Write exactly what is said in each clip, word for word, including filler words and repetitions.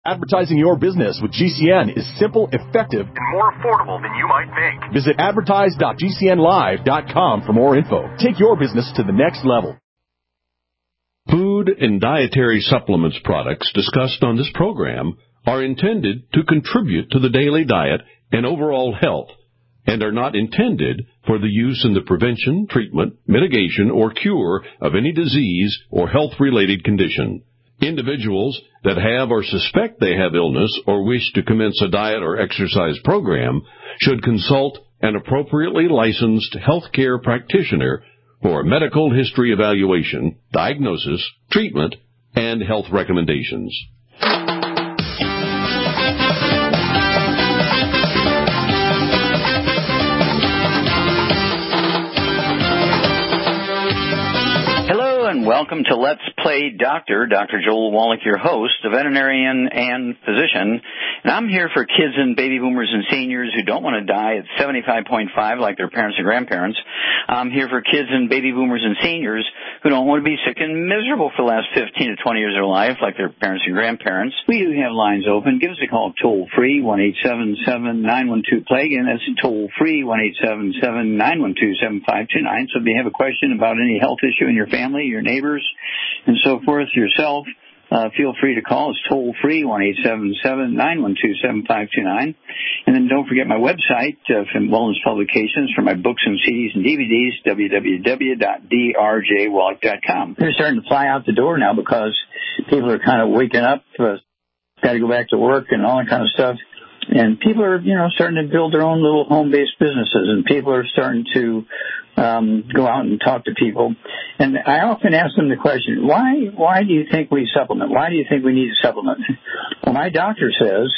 Advertising your business with G C N is simple, effective, and more affordable than you might think. Visit advertise dot g c n live dot com for more info. Take your business to the next level. Food and dietary supplements products discussed on this program are intended to contribute to the daily diet and overall health and are not intended for the use in the prevention, treatment, mitigation, or cure of any disease or health-related condition. Individuals that have or suspect they have illness or wish to commence a diet or exercise program should consult an appropriately licensed healthcare practitioner for a medical history evaluation, diagnosis, treatment, and health recommendations. And welcome to Let's Play Doctor. Doctor Joel Wallach, your host, a veterinarian and physician. And I'm here for kids and baby boomers and seniors who don't want to die at seventy-five point five like their parents and grandparents. I'm here for kids and baby boomers and seniors who don't want to be sick and miserable for the last fifteen to twenty years of their life like their parents and grandparents. We do have lines open. Give us a call toll-free, one eight seven seven, nine one two, plague. And that's toll-free, one eight seven seven, nine one two, seven five two nine. So if you have a question about any health issue in your family, your neighbors, and so forth, yourself, uh, feel free to call. It's toll-free, one eight seven seven, nine one two, seven five two nine. And then don't forget my website uh, from Wellness Publications for my books and C Ds and D V Ds, w w w dot d r j wallach dot com. They're starting to fly out the door now because people are kind of waking up, uh, got to go back to work and all that kind of stuff. And people are, you know, starting to build their own little home-based businesses, and people are starting to um, go out and talk to people. And I often ask them the question, why why do you think we supplement? Why do you think we need to supplement? Well, my doctor says,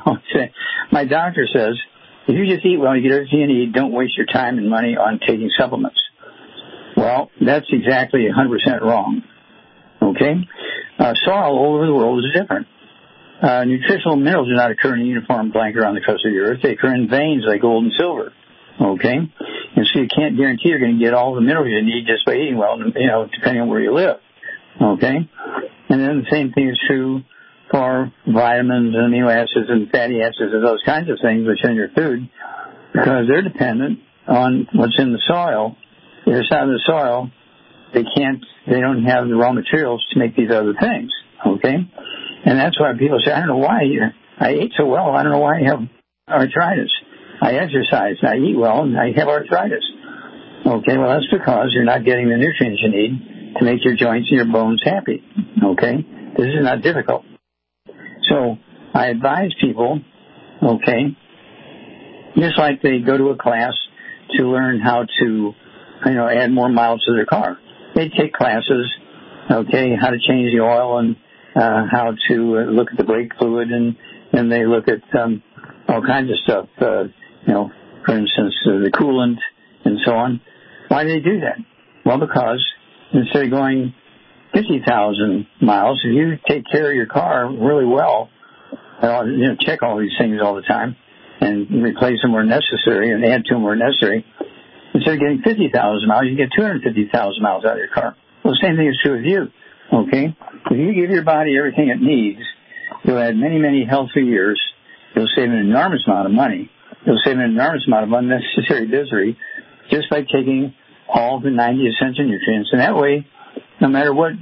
my doctor says, if you just eat well, you get everything you need, don't waste your time and money on taking supplements. Well, that's exactly one hundred percent wrong. Okay? Uh, soil all over the world is different. Uh, nutritional minerals do not occur in a uniform blanket around the crust of the earth. They occur in veins like gold and silver. Okay? And so you can't guarantee you're going to get all the minerals you need just by eating well, you know, depending on where you live. Okay? And then the same thing is true for vitamins and amino acids and fatty acids and those kinds of things which are in your food because they're dependent on what's in the soil. If it's out of the soil, they can't, they don't have the raw materials to make these other things. Okay? And that's why people say, I don't know why I ate so well. I don't know why I have arthritis. I exercise, I eat well, and I have arthritis. Okay, well, that's because you're not getting the nutrients you need to make your joints and your bones happy. Okay? This is not difficult. So I advise people, okay, just like they go to a class to learn how to, you know, add more miles to their car. They take classes, okay, how to change the oil and Uh, how to uh, look at the brake fluid, and, and they look at um, all kinds of stuff, uh, you know, for instance, uh, the coolant and so on. Why do they do that? Well, because instead of going fifty thousand miles, if you take care of your car really well, uh, you know, check all these things all the time and replace them where necessary and add to them where necessary, instead of getting fifty thousand miles, you get two hundred fifty thousand miles out of your car. Well, the same thing is true with you. Okay? If you give your body everything it needs, you'll add many, many healthy years. You'll save an enormous amount of money. You'll save an enormous amount of unnecessary misery just by taking all the ninety essential nutrients. And that way, no matter what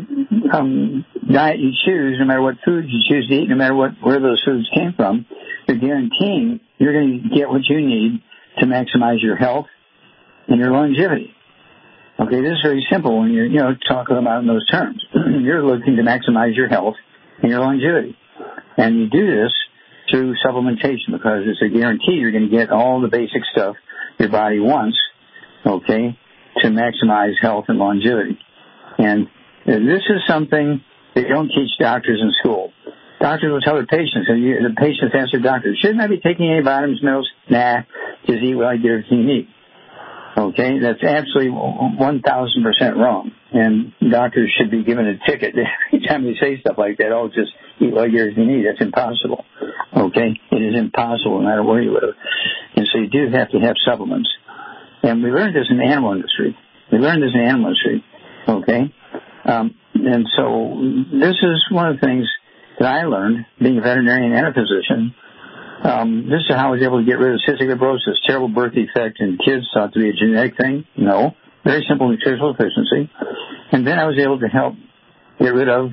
um, diet you choose, no matter what food you choose to eat, no matter what where those foods came from, you're guaranteeing you're going to get what you need to maximize your health and your longevity. Okay, this is very simple when you're, you know, talking about in those terms. You're looking to maximize your health and your longevity. And you do this through supplementation because it's a guarantee you're going to get all the basic stuff your body wants, okay, to maximize health and longevity. And this is something they don't teach doctors in school. Doctors will tell their patients, and you, the patients ask their doctor, shouldn't I be taking any vitamins, minerals? Nah, just eat well, get everything you need. Okay, that's absolutely one thousand percent wrong. And doctors should be given a ticket every time they say stuff like that. Oh, just eat what you need. That's impossible. Okay, it is impossible no matter where you live. And so you do have to have supplements. And we learned this in the animal industry. We learned this in the animal industry. Okay, um, and so this is one of the things that I learned, being a veterinarian and a physician. Um, this is how I was able to get rid of cystic fibrosis, terrible birth defect in kids, thought to be a genetic thing. No. Very simple nutritional deficiency. And then I was able to help get rid of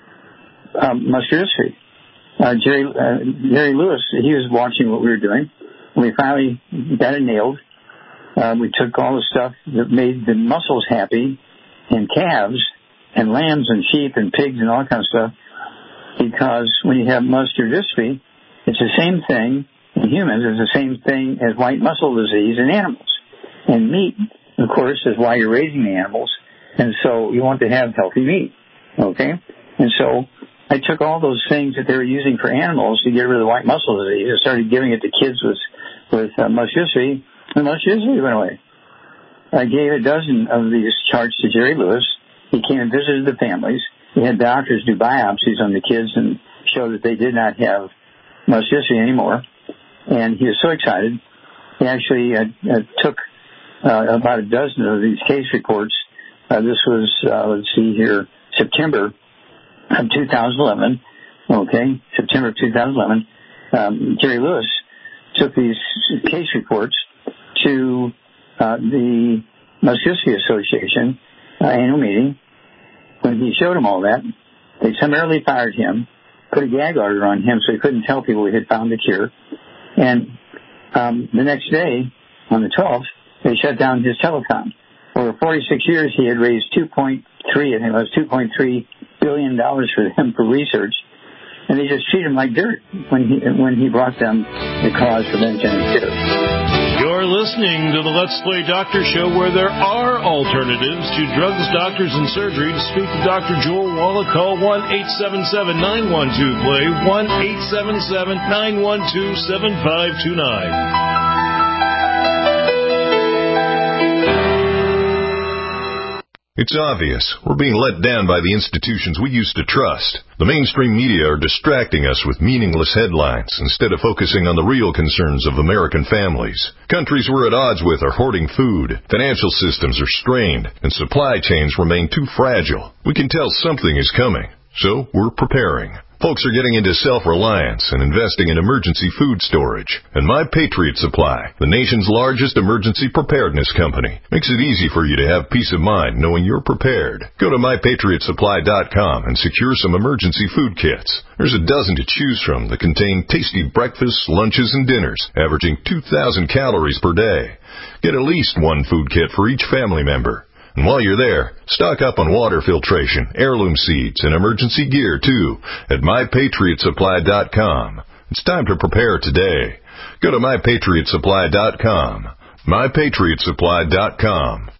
um, muscular dystrophy. Uh, Jerry, uh, Jerry Lewis, he was watching what we were doing. When we finally got it nailed, uh, we took all the stuff that made the muscles happy in calves and lambs and sheep and pigs and all that kind of stuff, because when you have muscular dystrophy, it's the same thing in humans. It's the same thing as white muscle disease in animals. And meat, of course, is why you're raising the animals. And so you want to have healthy meat. Okay? And so I took all those things that they were using for animals to get rid of the white muscle disease and started giving it to kids with, with uh, muscular dystrophy, and muscular dystrophy went away. I gave a dozen of these charts to Jerry Lewis. He came and visited the families. He had doctors do biopsies on the kids and show that they did not have muscular dystrophy anymore. And he was so excited. He actually uh, uh, took uh, about a dozen of these case reports. Uh, this was, uh, let's see here, September of two thousand eleven. Okay, September of two thousand eleven. Um, Jerry Lewis took these case reports to uh, the Muscular Dystrophy Association uh, annual meeting. When he showed them all that, they summarily fired him, put a gag order on him so he couldn't tell people he had found the cure. And um, the next day, on the twelfth, they shut down his telecom. Over forty-six years, he had raised two point three, I think it was two point three billion dollars for them for research, and they just treated him like dirt when he when he brought them the cause, prevention, and cure. You're listening to the Let's Play Doctor Show, where there are alternatives to drugs, doctors, and surgery. To speak to Doctor Joel Wallach, call one eight seven seven, nine one two, play, one eight seven seven, nine one two, seven five two nine. It's obvious. We're being let down by the institutions we used to trust. The mainstream media are distracting us with meaningless headlines instead of focusing on the real concerns of American families. Countries we're at odds with are hoarding food, financial systems are strained, and supply chains remain too fragile. We can tell something is coming, so we're preparing. Folks are getting into self-reliance and investing in emergency food storage. And My Patriot Supply, the nation's largest emergency preparedness company, makes it easy for you to have peace of mind knowing you're prepared. Go to my patriot supply dot com and secure some emergency food kits. There's a dozen to choose from that contain tasty breakfasts, lunches, and dinners, averaging two thousand calories per day. Get at least one food kit for each family member. And while you're there, stock up on water filtration, heirloom seeds, and emergency gear, too, at my patriot supply dot com. It's time to prepare today. Go to my patriot supply dot com. my patriot supply dot com.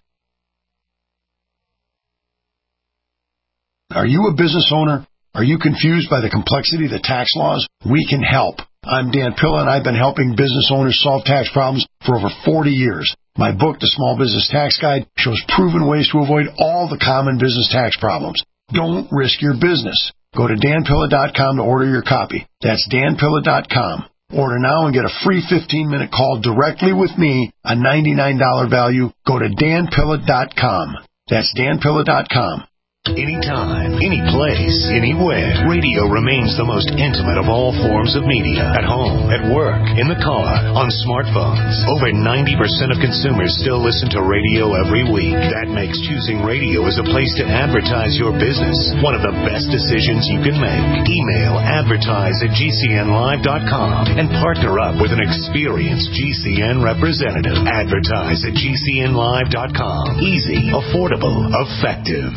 Are you a business owner? Are you confused by the complexity of the tax laws? We can help. I'm Dan Pilla, and I've been helping business owners solve tax problems for over forty years. My book, The Small Business Tax Guide, shows proven ways to avoid all the common business tax problems. Don't risk your business. Go to dan pilla dot com to order your copy. That's dan pilla dot com. Order now and get a free fifteen-minute call directly with me, a ninety-nine dollars value. Go to dan pilla dot com. That's dan pilla dot com. Anytime, any place, anywhere, radio remains the most intimate of all forms of media. At home, at work, in the car, on smartphones. Over ninety percent of consumers still listen to radio every week. That makes choosing radio as a place to advertise your business one of the best decisions you can make. Email advertise at g c n live dot com and partner up with an experienced G C N representative. Advertise at g c n live dot com. Easy, affordable, effective.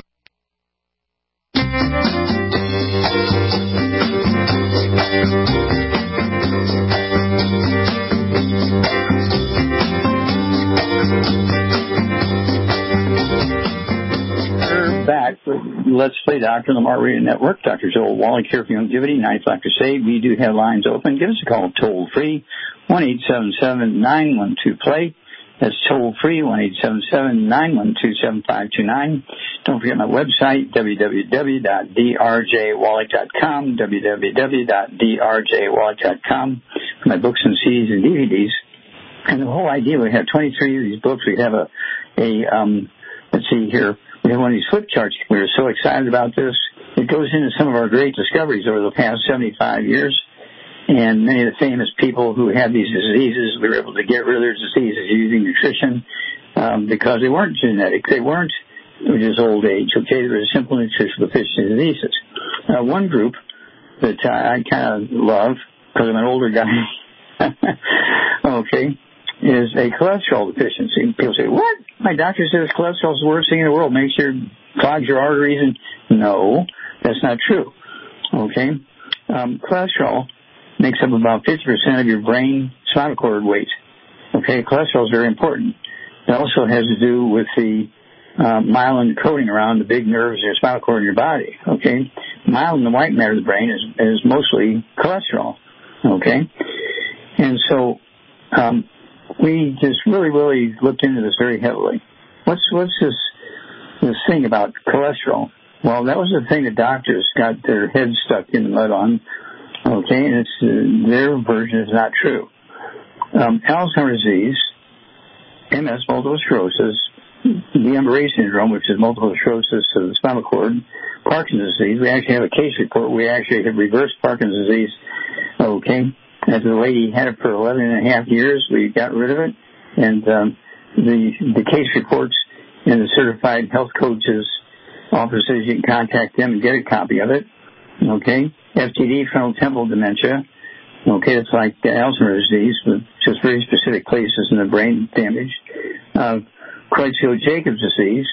We're back with Let's Play Doctor on the Mark Radio Network. Doctor Joel Wallach here for Longevity, ninth Life Crusade. We do have lines open. Give us a call toll free, one eight seven seven, nine one two, play. That's toll free, one eight seven seven, nine one two, seven five two nine. Don't forget my website, w w w dot d r j wallach dot com, w w w dot d r j wallach dot com, for my books and C Ds and D V Ds. And the whole idea, we have twenty-three of these books. We have a, a um, let's see here, we have one of these flip charts. We were so excited about this. it goes into some of our great discoveries over the past seventy-five years. And many of the famous people who had these diseases, we were able to get rid of their diseases using nutrition um, because they weren't genetic. They weren't just old age, okay? They were simple nutritional deficiency diseases. Uh, one group that I, I kind of love, because I'm an older guy, okay, is a cholesterol deficiency. People say, what? My doctor says cholesterol is the worst thing in the world. Makes your, clogs your arteries. And no, that's not true, okay? Um, cholesterol makes up about fifty percent of your brain spinal cord weight. Okay, cholesterol is very important. It also has to do with the uh, myelin coating around the big nerves in your spinal cord in your body. Okay, myelin, the white matter of the brain, is, is mostly cholesterol. Okay, and so um, we just really, really looked into this very heavily. What's what's this this thing about cholesterol? Well, that was the thing that doctors got their heads stuck in the mud on. Okay, and it's, uh, their version is not true. Um, Alzheimer's disease, M S, multiple sclerosis, Guillain-Barré syndrome, which is multiple sclerosis of the spinal cord, Parkinson's disease. We actually have a case report. We actually have reversed Parkinson's disease. Okay, after the lady had it for eleven and a half years, we got rid of it, and um, the the case reports in the certified health coaches offices, you can contact them and get a copy of it. Okay, F T D, frontotemporal dementia. Okay, it's like Alzheimer's disease, with just very specific places in the brain damage. Uh, Creutzfeldt-Jacobs disease.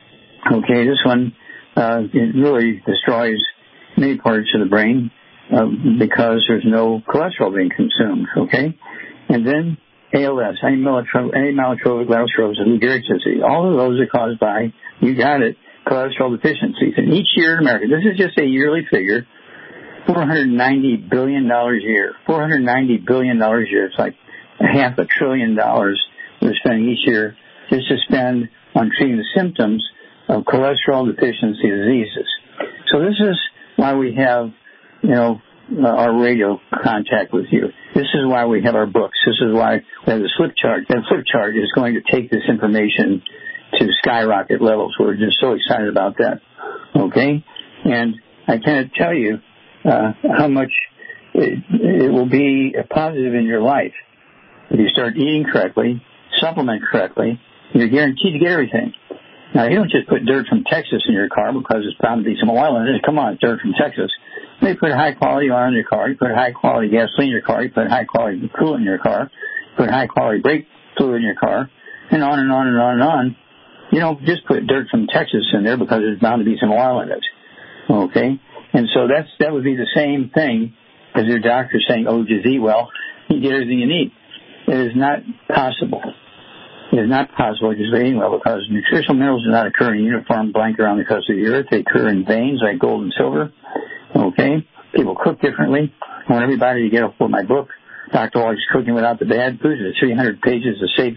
Okay, this one uh, it really destroys many parts of the brain uh, because there's no cholesterol being consumed. Okay, and then A L S, amyotrophic lateral sclerosis, Lou Gehrig's disease. All of those are caused by, you got it, cholesterol deficiencies. And each year in America, this is just a yearly figure, four hundred ninety billion dollars a year. four hundred ninety billion dollars a year. It's like a half a trillion dollars we're spending each year just to spend on treating the symptoms of cholesterol deficiency diseases. So this is why we have, you know, our radio contact with you. This is why we have our books. This is why we have the flip chart. That flip chart is going to take this information to skyrocket levels. We're just so excited about that. Okay? And I can't tell you uh, how much it, it will be a positive in your life. If you start eating correctly, supplement correctly, you're guaranteed to get everything. Now, you don't just put dirt from Texas in your car because it's bound to be some oil in it. Come on, it's dirt from Texas. You put high-quality oil in your car. You put high-quality gasoline in your car. You put high-quality coolant in your car. You put high-quality brake fluid in your car, and on and on and on and on. You don't just put dirt from Texas in there because there's bound to be some oil in it. Okay? And so that's that would be the same thing as your doctor saying, oh, just eat well. You get everything you need. It is not possible. It is not possible just eating well because nutritional minerals do not occur in a uniform blanket around the crust of the earth. They occur in veins like gold and silver. Okay? People cook differently. I want everybody to get up for my book, Doctor Waller's Cooking Without the Bad Foods. There's three hundred pages of safe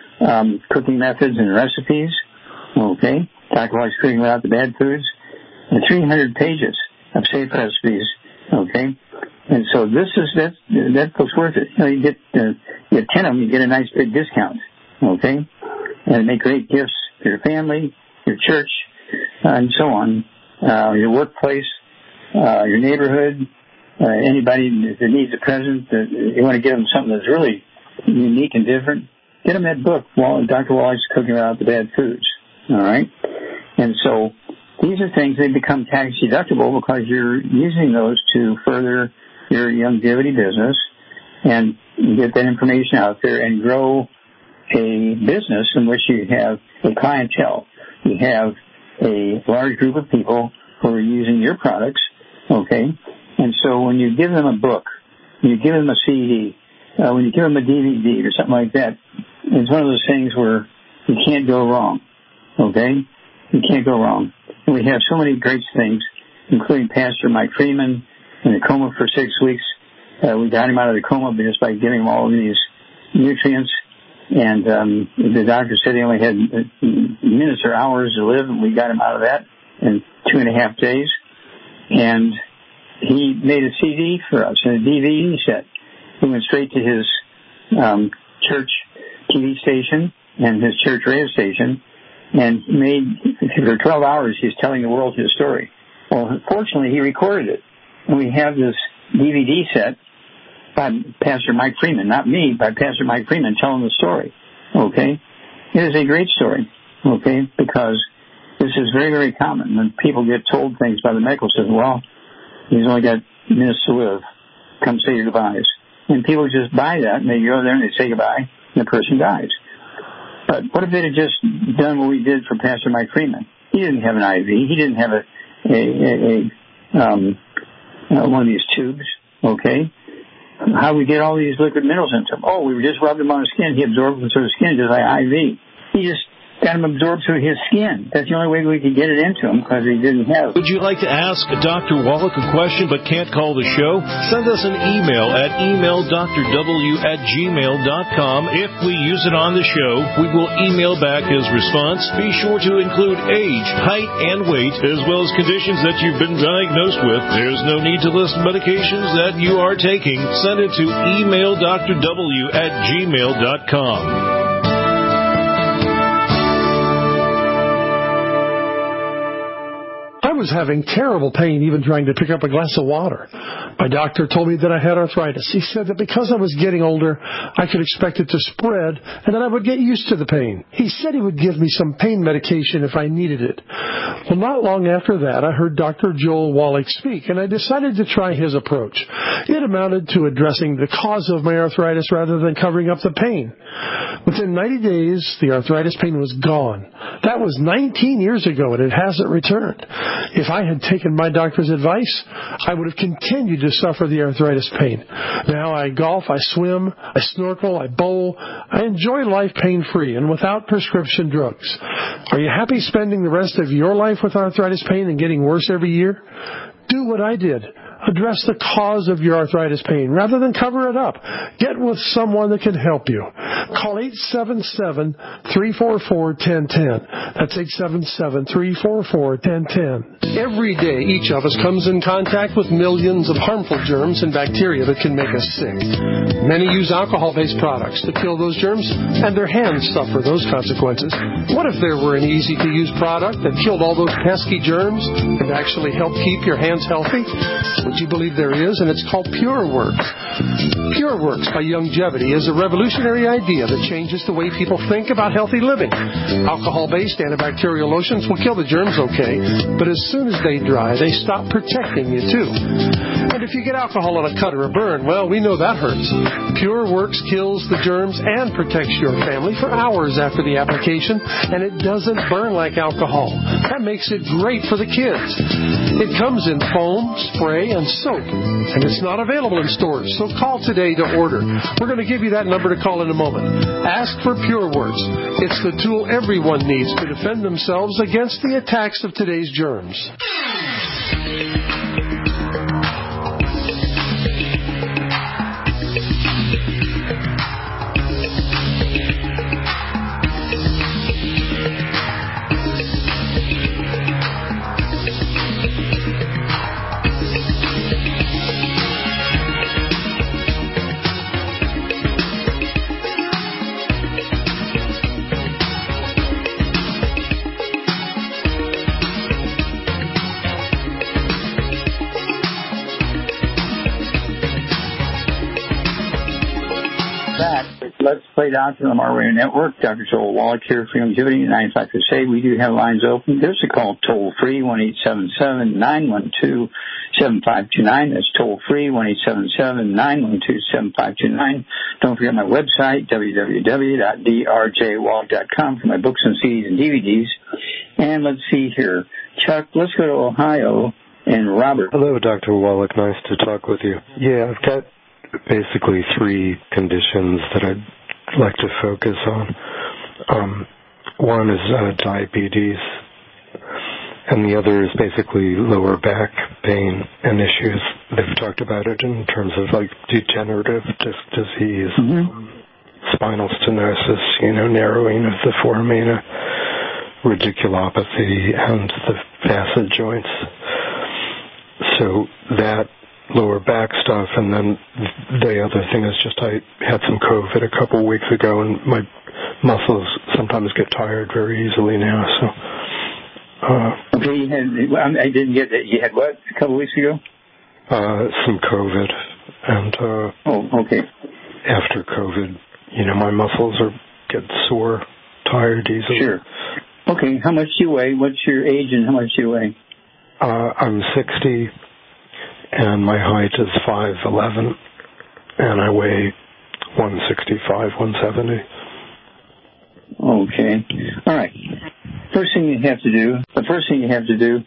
um, cooking methods and recipes. Okay? Doctor Waller's Cooking Without the Bad Foods. And three hundred pages of safe recipes. Okay? And so this is, that, that looks worth it. You know, you get, uh, you get ten of them, you get a nice big discount. Okay? And make great gifts for your family, your church, uh, and so on, uh, your workplace, uh, your neighborhood, uh, anybody that needs a present, that you want to give them something that's really unique and different, get them that book, Doctor Waller's Cooking Without the Bad Foods. All right? And so these are things that become tax deductible because you're using those to further your longevity business and get that information out there and grow a business in which you have a clientele. You have a large group of people who are using your products, okay? And so when you give them a book, when you give them a C D, uh, when you give them a D V D or something like that, it's one of those things where you can't go wrong, okay? You can't go wrong. And we have so many great things, including Pastor Mike Freeman in a coma for six weeks. Uh, we got him out of the coma just by giving him all of these nutrients. And um, the doctor said he only had minutes or hours to live, and we got him out of that in two and a half days. And he made a C D for us and a D V D set. He went straight to his um, church T V station and his church radio station, and made for twelve hours. He's telling the world his story. Well, fortunately, he recorded it. We have this D V D set by Pastor Mike Freeman, not me, by Pastor Mike Freeman telling the story, okay? It is a great story, okay, because this is very, very common when people get told things by the medical system. Well, he's only got minutes to live. Come say your goodbyes. And people just buy that, and they go there and they say goodbye, and the person dies. But what if they had just done what we did for Pastor Mike Freeman? He didn't have an I V. He didn't have a, a, a, a um, uh, one of these tubes, okay? How we get all these liquid minerals into him? Oh, we just rubbed him on his skin. He absorbed them through his skin just like I V. He just got him absorbed through his skin. That's the only way we could get it into him because he didn't have it. Would you like to ask Doctor Wallach a question but can't call the show? Send us an email at email d r w at gmail dot com. If we use it on the show, we will email back his response. Be sure to include age, height, and weight, as well as conditions that you've been diagnosed with. There's no need to list medications that you are taking. Send it to email d r w at gmail dot com. I was having terrible pain even trying to pick up a glass of water. My doctor told me that I had arthritis. He said that because I was getting older, I could expect it to spread and that I would get used to the pain. He said he would give me some pain medication if I needed it. Well, not long after that, I heard Doctor Joel Wallach speak, and I decided to try his approach. It amounted to addressing the cause of my arthritis rather than covering up the pain. Within ninety days, the arthritis pain was gone. That was nineteen years ago, and it hasn't returned. If I had taken my doctor's advice, I would have continued to suffer the arthritis pain. Now I golf, I swim, I snorkel, I bowl. I enjoy life pain-free and without prescription drugs. Are you happy spending the rest of your life with arthritis pain and getting worse every year? Do what I did. Address the cause of your arthritis pain rather than cover it up. Get with someone that can help you. Call eight seven seven, three four four, one zero one zero. That's eight seven seven, three four four, one zero one zero. Every day, each of us comes in contact with millions of harmful germs and bacteria that can make us sick. Many use alcohol-based products to kill those germs, and their hands suffer those consequences. What if there were an easy-to-use product that killed all those pesky germs and actually helped keep your hands healthy? Would you believe there is? And it's called PureWorks. PureWorks by Youngevity is a revolutionary idea that changes the way people think about healthy living. Alcohol-based antibacterial lotions will kill the germs okay, but as soon as they dry, they stop protecting you too. And if you get alcohol on a cut or a burn, well, we know that hurts. PureWorks kills the germs and protects your family for hours after the application, and it doesn't burn like alcohol. That makes it great for the kids. It comes in foam, spray, and soap, and it's not available in stores, so call today to order. We're going to give you that number to call in a moment. Ask for PureWorks. It's the tool everyone needs to defend themselves against the attacks of today's germs. Let's Play Doctor on the Mar Radio Network. Doctor Joel Wallach here for Youngevity. And I'd like to say we do have lines open. Give us a call toll free, one eight seven seven, nine one two, seven five two nine. That's toll free, one eight seven seven, nine one two, seven five two nine. Don't forget my website, w w w dot d r j wallach dot com, for my books and C Ds and D V Ds. And let's see here. Chuck, let's go to Ohio. And Robert. Hello, Doctor Wallach. Nice to talk with you. Yeah, I've got basically three conditions that I'd like to focus on. Um, one is uh, diabetes, and the other is basically lower back pain and issues. They've talked about it in terms of like degenerative disc disease, mm-hmm. um, spinal stenosis, you know, narrowing of the foramina, radiculopathy, and the facet joints. So that lower back stuff, and then the other thing is just I had some COVID a couple of weeks ago, and my muscles sometimes get tired very easily now, so Uh, okay, you had, I didn't get that. You had what a couple of weeks ago? Uh, some COVID, and uh, oh, okay. After COVID, you know, my muscles are get sore, tired easily. Sure. Okay, how much do you weigh? What's your age and how much do you weigh? Uh, I'm sixty, and my height is five eleven, and I weigh one sixty-five, one seventy. Okay. All right. First thing you have to do, the first thing you have to do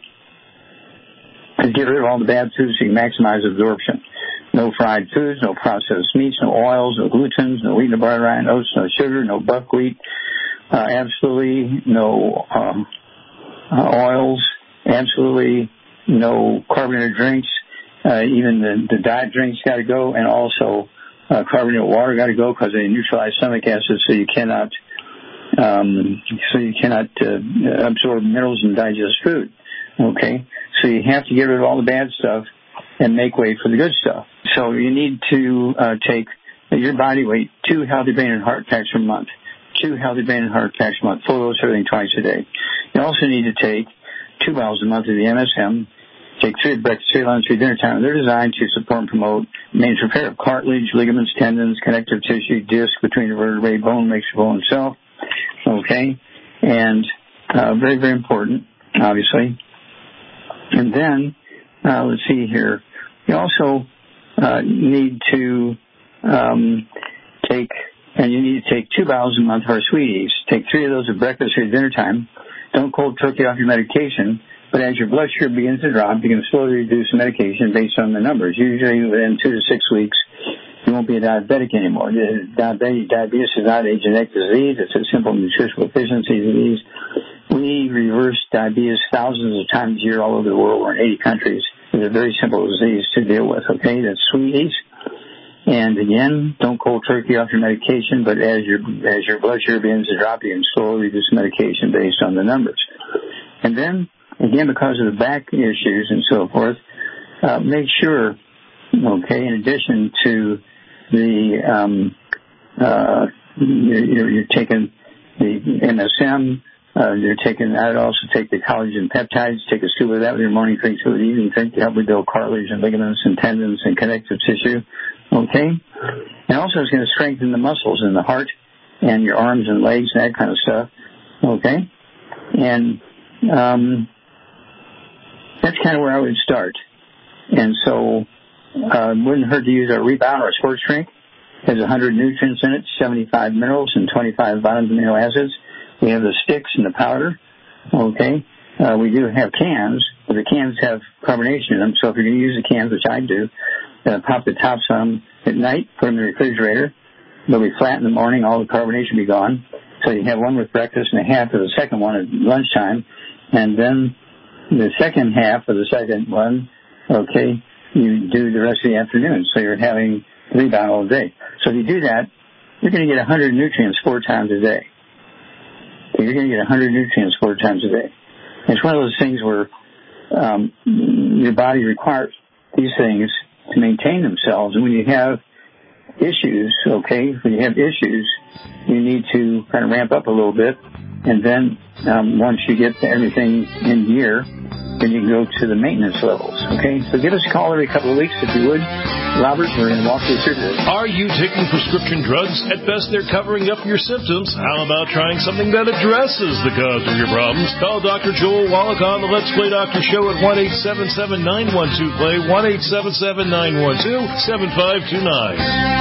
is get rid of all the bad foods so you can maximize absorption. No fried foods, no processed meats, no oils, no glutens, no wheat, no butter, rye, oats, no sugar, no buckwheat, uh, absolutely no um, uh, oils, absolutely no carbonated drinks. Uh, even the, the diet drinks got to go, and also uh, carbonated water got to go because they neutralize stomach acid, so you cannot um, so you cannot uh, absorb minerals and digest food. Okay, so you have to get rid of all the bad stuff and make way for the good stuff. So you need to uh, take your body weight, two healthy brain and heart attacks per month, two healthy brain and heart attacks per month, full dose everything twice a day. You also need to take two bottles a month of the M S M, take three at breakfast, three at lunch, three at dinner time. They're designed to support and promote maintenance repair of cartilage, ligaments, tendons, connective tissue, disc between the vertebrae, bone makes the bone itself. Okay, and uh, very, very important, obviously. And then, uh, let's see here, you also uh, need to um, take, and you need to take two bottles a month of our sweeties. Take three of those at breakfast or at dinner time. Don't cold turkey off your medication, but as your blood sugar begins to drop, you can slowly reduce the medication based on the numbers. Usually within two to six weeks, you won't be a diabetic anymore. Diabetes, diabetes is not a genetic disease. It's a simple nutritional deficiency disease. We reverse diabetes thousands of times a year all over the world. We're in eighty countries. It's a very simple disease to deal with, okay? That's sweeties. And again, don't cold turkey off your medication, but as your as your blood sugar begins to drop, you can slowly reduce medication based on the numbers. And then, again, because of the back issues and so forth, uh, make sure, okay, in addition to the, um, uh, you're, you're taking the M S M, uh, you're taking, I'd also take the collagen peptides, take a scoop of that with your morning drink, so the evening drink to help rebuild cartilage and ligaments and tendons and connective tissue, okay? And also it's going to strengthen the muscles in the heart and your arms and legs and that kind of stuff, okay? And um, that's kind of where I would start. And so uh, it wouldn't hurt to use our Rebound or sports drink. It has one hundred nutrients in it, seventy-five minerals, and twenty-five vitamins and amino acids. We have the sticks and the powder, okay? Uh, we do have cans, but the cans have carbonation in them, so if you're going to use the cans, which I do, uh, pop the tops on them at night, put them in the refrigerator. They'll be flat in the morning, all the carbonation will be gone. So you have one with breakfast and a half of the second one at lunchtime, and then the second half of the second one, okay, you do the rest of the afternoon. So you're having Rebound all day. So if you do that, you're going to get one hundred nutrients four times a day. You're going to get one hundred nutrients four times a day. It's one of those things where um, your body requires these things to maintain themselves. And when you have issues, okay, when you have issues, you need to kind of ramp up a little bit. And then um, once you get everything in gear, then you can go to the maintenance levels, okay? So give us a call every couple of weeks if you would. Robert, we're going to walk you through this. Are you taking prescription drugs? At best, they're covering up your symptoms. How about trying something that addresses the cause of your problems? Call Doctor Joel Wallach on the Let's Play Doctor Show at one eight seven seven, nine one two, play, one eight seven seven, nine one two, seven five two nine.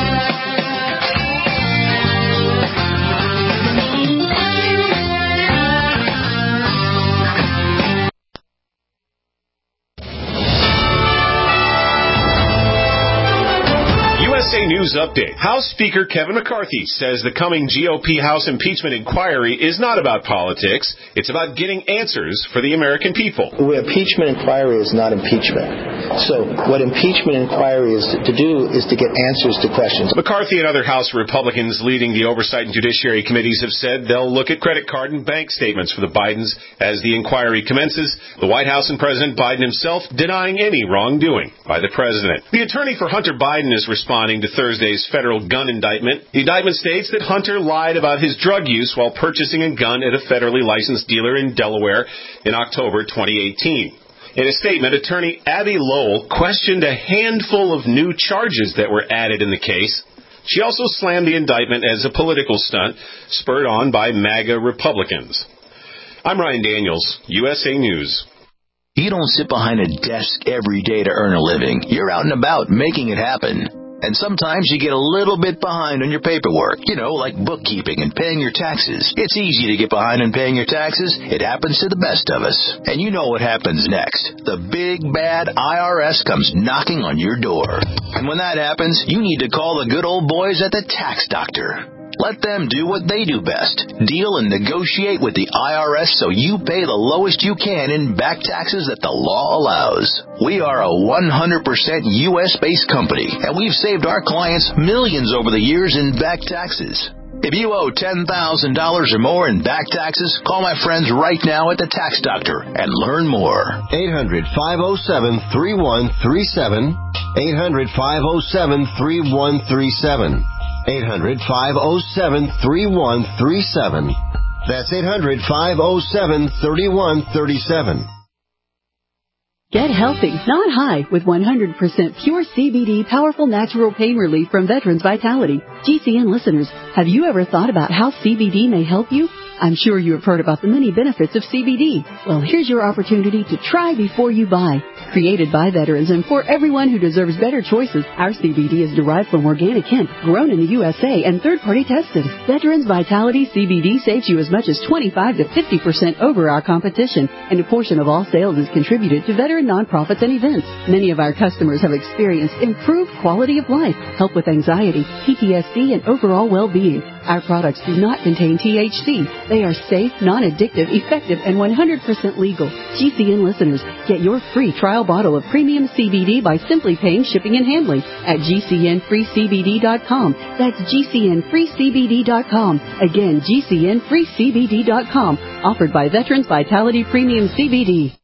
News update. House Speaker Kevin McCarthy says the coming G O P House impeachment inquiry is not about politics. It's about getting answers for the American people. The impeachment inquiry is not impeachment. So what impeachment inquiry is to do is to get answers to questions. McCarthy and other House Republicans leading the Oversight and Judiciary Committees have said they'll look at credit card and bank statements for the Bidens as the inquiry commences. The White House and President Biden himself denying any wrongdoing by the president. The attorney for Hunter Biden is responding to Thursday's federal gun indictment. The indictment states that Hunter lied about his drug use while purchasing a gun at a federally licensed dealer in Delaware in October twenty eighteen. In a statement, attorney Abby Lowell questioned a handful of new charges that were added in the case. She also slammed the indictment as a political stunt, spurred on by MAGA Republicans. I'm Ryan Daniels, U S A News. You don't sit behind a desk every day to earn a living. You're out and about making it happen. And sometimes you get a little bit behind on your paperwork, you know, like bookkeeping and paying your taxes. It's easy to get behind on paying your taxes. It happens to the best of us. And you know what happens next. The big, bad I R S comes knocking on your door. And when that happens, you need to call the good old boys at the Tax Doctor. Let them do what they do best. Deal and negotiate with the I R S so you pay the lowest you can in back taxes that the law allows. We are a one hundred percent U S-based company, and we've saved our clients millions over the years in back taxes. If you owe ten thousand dollars or more in back taxes, call my friends right now at the Tax Doctor and learn more. eight hundred, five oh seven, three one three seven. eight hundred, five oh seven, three one three seven. eight hundred, five oh seven, three one three seven. That's eight hundred, five oh seven, three one three seven. Get healthy, not high, with one hundred percent pure C B D powerful natural pain relief from Veterans Vitality. G C N listeners, have you ever thought about how C B D may help you? I'm sure you have heard about the many benefits of C B D. Well, here's your opportunity to try before you buy. Created by veterans and for everyone who deserves better choices, our C B D is derived from organic hemp, grown in the U S A, and third-party tested. Veterans Vitality C B D saves you as much as twenty-five to fifty percent over our competition, and a portion of all sales is contributed to veteran nonprofits and events. Many of our customers have experienced improved quality of life, help with anxiety, P T S D, and overall well-being. Our products do not contain T H C. They are safe, non-addictive, effective, and one hundred percent legal. G C N listeners, get your free trial bottle of premium C B D by simply paying shipping and handling at G C N free C B D dot com. That's G C N free C B D dot com. Again, G C N free C B D dot com. Offered by Veterans Vitality Premium C B D.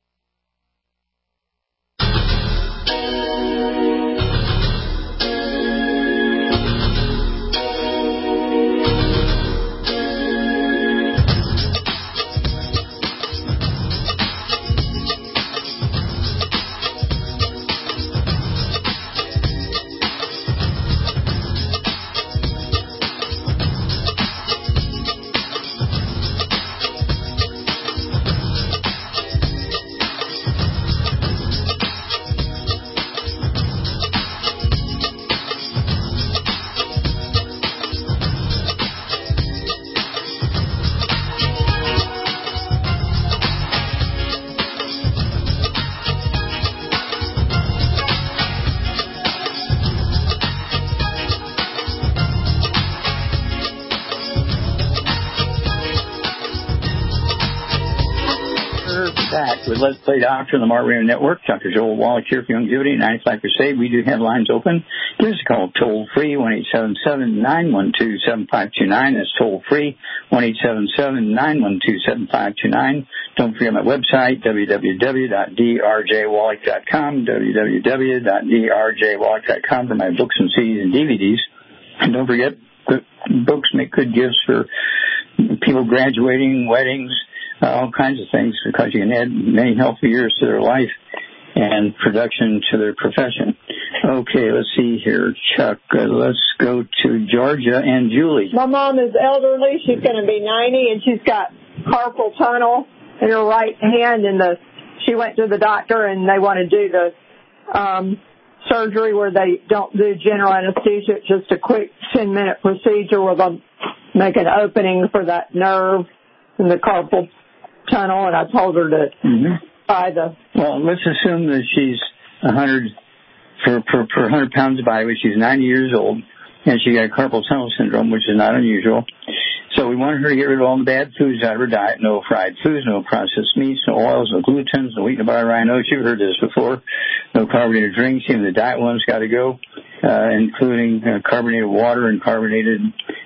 With Let's Play Doctor on the Mark Radio Network. Doctor Joel Wallach here for Youngevity, ninety-five Crusade. We do have lines open. Give us a call toll free, one eight seven seven, nine one two, seven five two nine. That's toll free, one eight seven seven, nine one two, seven five two nine. Don't forget my website, w w w dot d r j wallach dot com, w w w dot d r j wallach dot com for my books and C Ds and D V Ds. And don't forget, books make good gifts for people graduating, weddings, Uh, all kinds of things, because you can add many healthy years to their life and production to their profession. Okay, let's see here, Chuck. Uh, let's go to Georgia and Julie. My mom is elderly. She's going to be ninety, and she's got carpal tunnel in her right hand. And the she went to the doctor, and they want to do the um, surgery where they don't do general anesthesia. It's just a quick ten-minute procedure where they'll make an opening for that nerve in the carpal tunnel, and I told her to mm-hmm. buy the... Well, let's assume that she's one hundred, for, for, for one hundred pounds of body weight, she's ninety years old, and she got carpal tunnel syndrome, which is not unusual. So we wanted her to get rid of all the bad foods out of her diet. No fried foods, no processed meats, no oils, no glutens, no wheat, no butter. I know you've heard this before. No carbonated drinks. Even the diet ones got to go, uh, including uh, carbonated water and carbonated,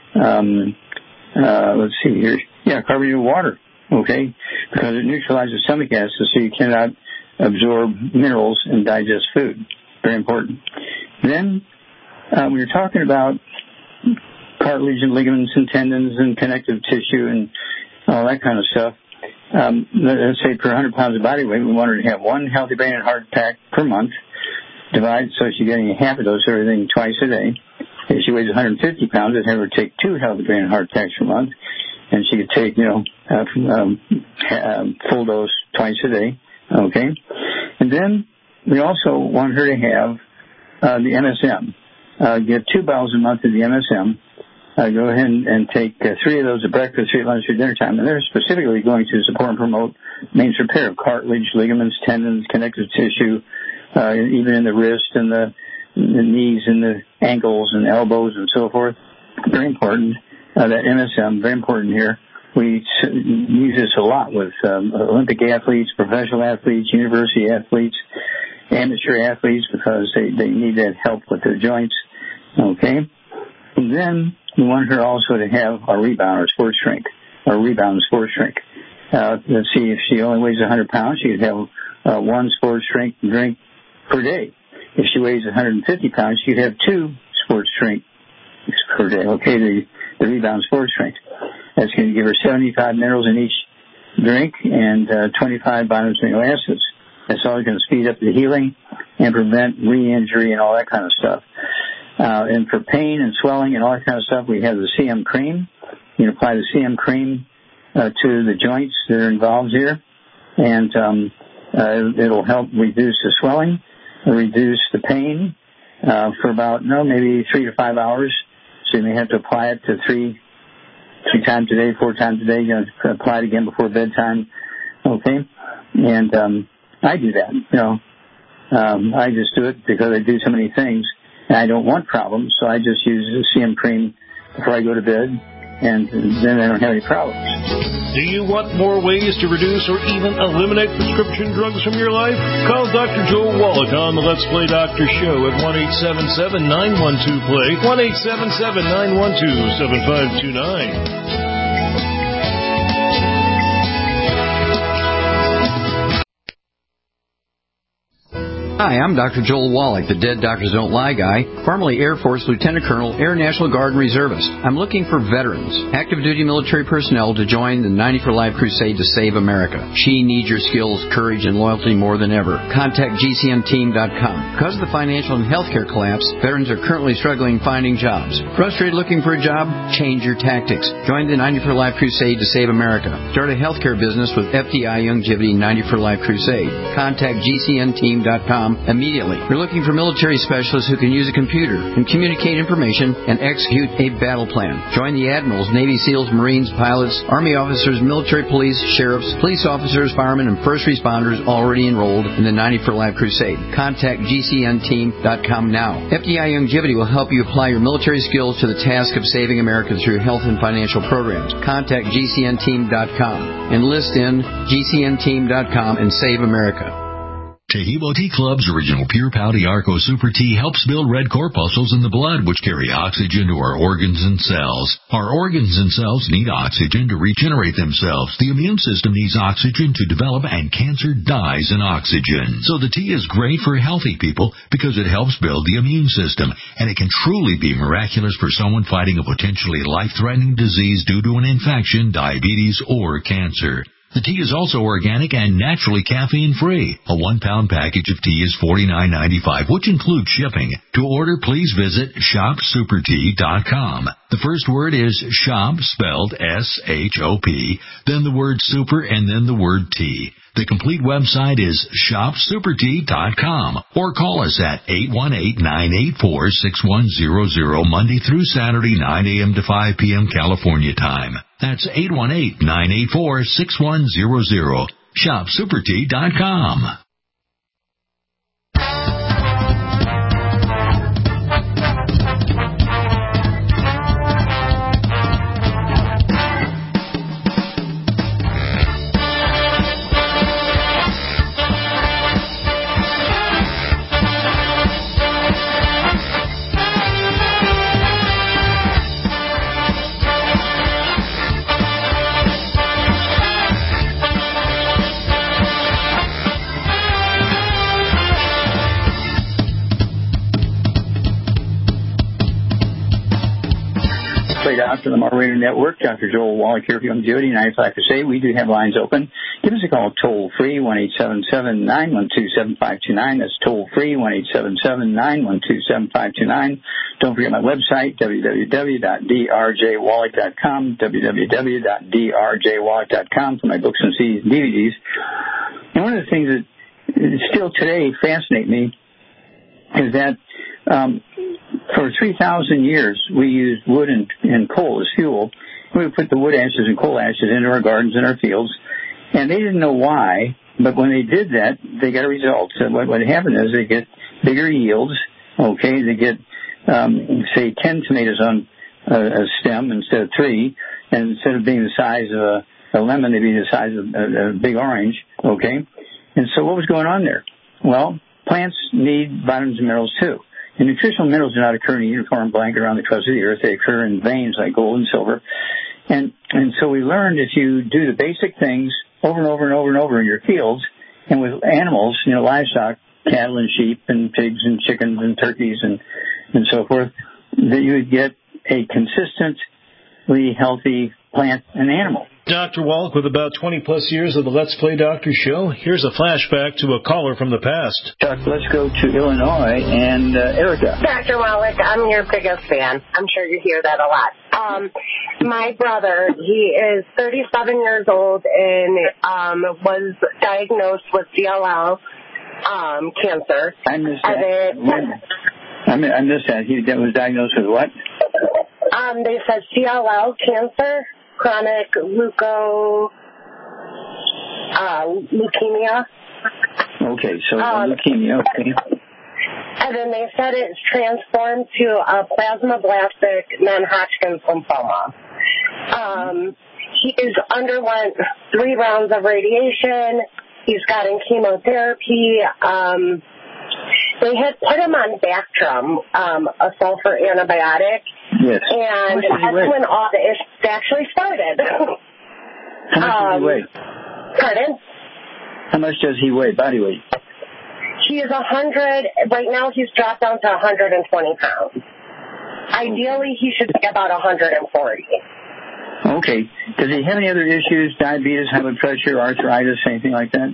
um, uh, let's see here. Yeah, carbonated water. Okay, because it neutralizes stomach acid, so you cannot absorb minerals and digest food. Very important. Then uh, we were talking about cartilage and ligaments and tendons and connective tissue and all that kind of stuff. Um, let's say per one hundred pounds of body weight, we want her to have one healthy brain and heart pack per month. Divide so she's getting a half a dose of everything twice a day. If she weighs one hundred fifty pounds, I'd have her take two healthy brain and heart packs per month, and she could take, you know, uh, um, uh, full dose twice a day. Okay, and then we also want her to have uh, the M S M. Uh, get two bottles a month of the M S M. Uh, go ahead and, and take uh, three of those at breakfast, three at lunch, three at dinner time, and they're specifically going to support and promote maintenance repair of cartilage, ligaments, tendons, connective tissue, uh, even in the wrist and the, the knees and the ankles and elbows and so forth. Very important. Uh, that M S M, very important here. We use this a lot with um, Olympic athletes, professional athletes, university athletes, amateur athletes, because they, they need that help with their joints. Okay? And then we want her also to have a rebound or sports drink, or rebound sports drink. Uh, let's see, if she only weighs one hundred pounds, she could have uh, one sports drink drink per day. If she weighs one hundred fifty pounds, she could have two sports drinks per day. Okay, the, the rebound sports drink. That's going to give her seventy-five minerals in each drink and uh, twenty-five vitamins and amino acids. That's always going to speed up the healing and prevent re-injury and all that kind of stuff. Uh, and for pain and swelling and all that kind of stuff, we have the C M cream. You can apply the C M cream uh, to the joints that are involved here, and um, uh, it'll help reduce the swelling, reduce the pain uh, for about, no, maybe three to five hours. So you may have to apply it to three, three times a day, four times a day. You know, apply it again before bedtime. Okay, and um, I do that. You know, um, I just do it because I do so many things. And I don't want problems, so I just use the C M cream before I go to bed, and then I don't have any problems. Do you want more ways to reduce or even eliminate prescription drugs from your life? Call Doctor Joel Wallach on the Let's Play Doctor Show at one eight seven seven, nine one two, play, one eight seven seven, nine one two, seven five two nine. Hi, I'm Doctor Joel Wallach, the Dead Doctors Don't Lie guy, formerly Air Force Lieutenant Colonel, Air National Guard Reservist. I'm looking for veterans, active duty military personnel to join the ninety for Life crusade to save America. She needs your skills, courage, and loyalty more than ever. Contact G C N team dot com. Because of the financial and healthcare collapse, veterans are currently struggling finding jobs. Frustrated looking for a job? Change your tactics. Join the ninety for Life crusade to save America. Start a healthcare business with F D I Longevity ninety for Life crusade. Contact G C N team dot com immediately. We're looking for military specialists who can use a computer and communicate information and execute a battle plan. Join the admirals, Navy SEALs, Marines, pilots, Army officers, military police, sheriffs, police officers, firemen, and first responders already enrolled in the ninety for Life crusade. Contact G C N team dot com now. F D I Longevity will help you apply your military skills to the task of saving America through health and financial programs. Contact G C N team dot com. Enlist in G C N team dot com and save America. Taheebo Tea Club's original Pure Pouty Arco Super Tea helps build red corpuscles in the blood, which carry oxygen to our organs and cells. Our organs and cells need oxygen to regenerate themselves. The immune system needs oxygen to develop, and cancer dies in oxygen. So the tea is great for healthy people because it helps build the immune system, and it can truly be miraculous for someone fighting a potentially life-threatening disease due to an infection, diabetes, or cancer. The tea is also organic and naturally caffeine-free. A one-pound package of tea is forty-nine ninety-five, which includes shipping. To order, please visit shop super tea dot com. The first word is shop, spelled S H O P, then the word super, and then the word tea. The complete website is shop super tea dot com, or call us at eight one eight, nine eight four, six one zero zero Monday through Saturday, nine a.m. to five p.m. California time. That's eight one eight, nine eight four, six one zero zero. shop super tea dot com. Play Doctor, the Mark Radio Network. Doctor Joel Wallach here for Youngevity, ninety-five Crusade. We do have lines open. Give us a call toll free, one eight seven seven, nine one two, seven five two nine. That's toll free, one eight seven seven, nine one two, seven five two nine. Don't forget my website, w w w dot d r j wallach dot com, w w w dot d r j wallach dot com for my books and C Ds and D V Ds. And one of the things that still today fascinate me is that um, for three thousand years we used wood and, and coal as fuel. We would put the wood ashes and coal ashes into our gardens and our fields, and they didn't know why, but when they did that, they got a result. So what, what happened is they get bigger yields, okay, they get, um, say, ten tomatoes on a, a stem instead of three, and instead of being the size of a, a lemon, they'd be the size of a, a big orange, okay? And so what was going on there? Well, plants need vitamins and minerals too. And nutritional minerals do not occur in a uniform blanket around the crust of the earth. They occur in veins like gold and silver. And and so we learned if you do the basic things over and over and over and over in your fields, and with animals, you know, livestock, cattle and sheep and pigs and chickens and turkeys and, and so forth, that you would get a consistently healthy plant and animal. Doctor Wallach, with about twenty plus years of the Let's Play Doctor show, here's a flashback to a caller from the past. Let's go to Illinois and uh, Erica. Doctor Wallach, I'm your biggest fan. I'm sure you hear that a lot. Um, my brother, he is thirty-seven years old and um, was diagnosed with C L L um, cancer. I missed that. Then, I missed that. He was diagnosed with what? Um, they said C L L cancer. Chronic leuko, uh, leukemia. Okay, so um, leukemia, okay. And then they said it's transformed to a plasmablastic non-Hodgkin's lymphoma. Um, he's underwent three rounds of radiation. He's gotten chemotherapy. Um, they had put him on Bactrim, um, a sulfur antibiotic. Yes. And that's when all the issues actually started. How much um, does he weigh? Pardon? How much does he weigh, body weight? He is one hundred. Right now he's dropped down to one hundred twenty pounds. Ideally, he should be about one hundred forty. Okay. Does he have any other issues, diabetes, high blood pressure, arthritis, anything like that?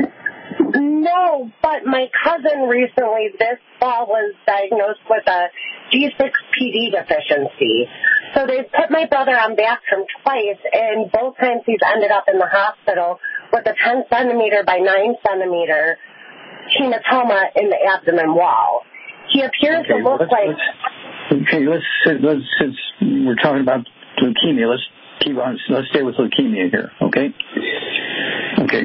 No, but my cousin recently this fall was diagnosed with a G six P D deficiency. So they put my brother on Bactrim twice, and both times he's ended up in the hospital with a ten centimeter by nine centimeter hematoma in the abdomen wall. He appears okay, to look let's, like... Let's, okay, let's, let's, since we're talking about leukemia, let's keep on, let's stay with leukemia here, okay? Okay.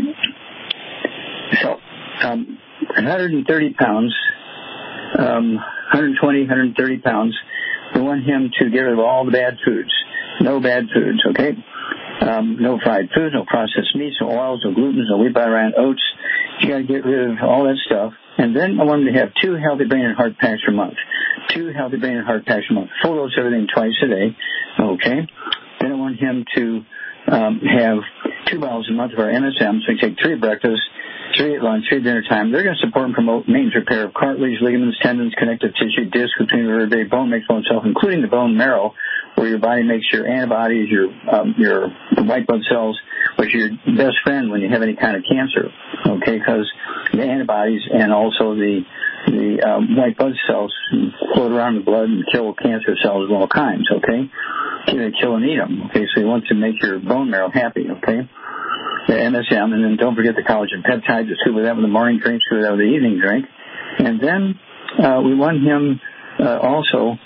So, um, one hundred thirty pounds, um, one hundred twenty, one hundred thirty pounds. We want him to get rid of all the bad foods. No bad foods, okay? Um, no fried foods, no processed meats, no oils, no gluten, no wheat, bran, oats. You got to get rid of all that stuff. And then I want him to have two healthy brain and heart packs per month. Two healthy brain and heart packs per month. Full dose everything twice a day, okay? Then I want him to um, have two bottles a month of our M S M. So we take three breakfasts, three at lunch, three at dinner time. They're going to support and promote maintenance repair of cartilage, ligaments, tendons, connective tissue, disc, between vertebrae, bone makes bone itself, including the bone marrow, where your body makes your antibodies, your um, your white blood cells, which are your best friend when you have any kind of cancer, okay? Because the antibodies and also the the um, white blood cells float around the blood and kill cancer cells of all kinds, okay? They kill and eat them, okay? So you want to make your bone marrow happy, okay? The M S M, and then don't forget the collagen peptides. Just scoop with that with the morning drink, scoop with that with the evening drink. And then uh, we want him uh, also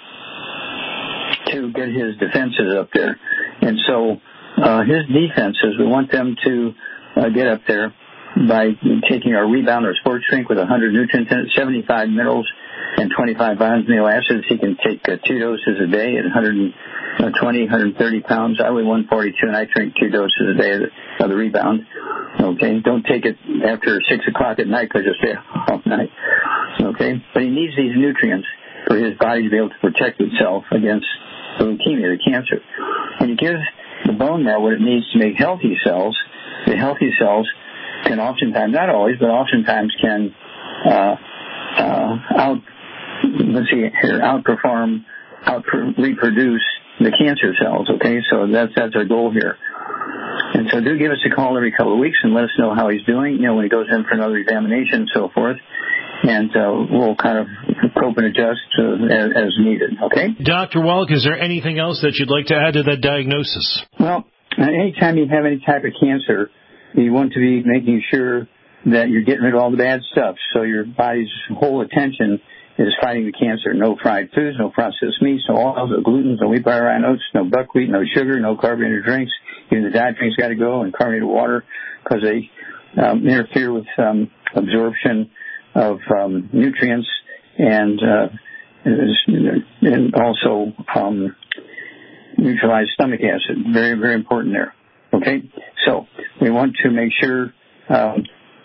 to get his defenses up there. And so uh, his defenses, we want them to uh, get up there by taking our Rebound or Sports Drink with one hundred nutrients in it, seventy-five minerals, and twenty-five vitamins and amino acids. He can take uh, two doses a day at one hundred twenty, one hundred thirty pounds. I weigh one forty-two, and I drink two doses a day of the, of the Rebound. Okay, don't take it after six o'clock at night because you'll stay all night. Okay, but he needs these nutrients for his body to be able to protect itself against the leukemia, the cancer. When you give the bone marrow what it needs to make healthy cells, the healthy cells can oftentimes, not always, but oftentimes can uh, uh, out, let's see here, outperform, out reproduce the cancer cells, okay? So that's that's our goal here. And so do give us a call every couple of weeks and let us know how he's doing, you know, when he goes in for another examination and so forth. And uh, we'll kind of cope and adjust uh, as, as needed, okay? Doctor Wallach, is there anything else that you'd like to add to that diagnosis? Well, anytime you have any type of cancer, you want to be making sure that you're getting rid of all the bad stuff. So your body's whole attention is fighting the cancer. No fried foods, no processed meats, no oils, no gluten, no wheat, rye, oats, no buckwheat, no sugar, no carbonated drinks. Even the diet drinks got to go, and carbonated water, because they um, interfere with um, absorption of um, nutrients and uh, and also um, neutralize stomach acid. Very, very important there. Okay, so we want to make sure. Um,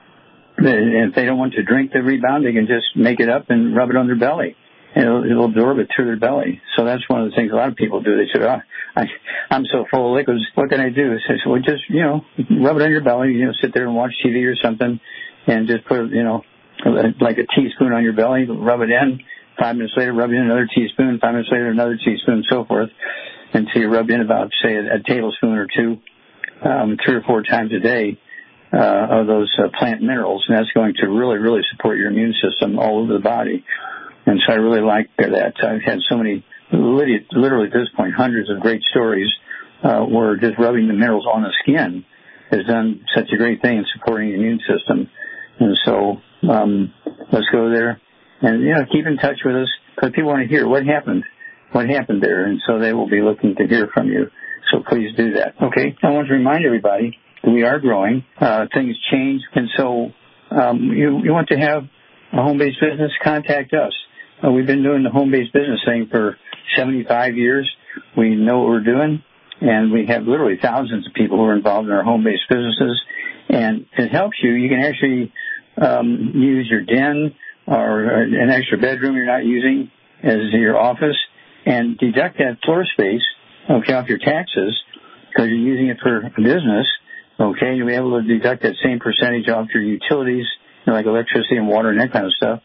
And if they don't want to drink the rebound, they can just make it up and rub it on their belly. And it'll, it'll absorb it through their belly. So that's one of the things a lot of people do. They say, oh, I, I'm so full of liquids, what can I do? I say, well, just, you know, rub it on your belly, you know, sit there and watch T V or something, and just put, you know, like a teaspoon on your belly, rub it in. Five minutes later, rub in another teaspoon. Five minutes later, another teaspoon, and so forth, until you rub in about, say, a, a tablespoon or two, um, three or four times a day. Uh, of those uh, plant minerals, and that's going to really, really support your immune system all over the body. And so I really like that. I've had so many, literally, literally at this point, hundreds of great stories uh, where just rubbing the minerals on the skin has done such a great thing in supporting the immune system. And so um, let's go there and, you know, keep in touch with us, because people want to hear what happened, what happened there, and so they will be looking to hear from you. So please do that. Okay, I want to remind everybody we are growing. Uh, things change. And so um, you, you want to have a home-based business, contact us. Uh, we've been doing the home-based business thing for seventy-five years. We know what we're doing, and we have literally thousands of people who are involved in our home-based businesses. And it helps you. You can actually um, use your den or an extra bedroom you're not using as your office and deduct that floor space, okay, off your taxes because you're using it for business. Okay, you'll be able to deduct that same percentage off your utilities, you know, like electricity and water and that kind of stuff.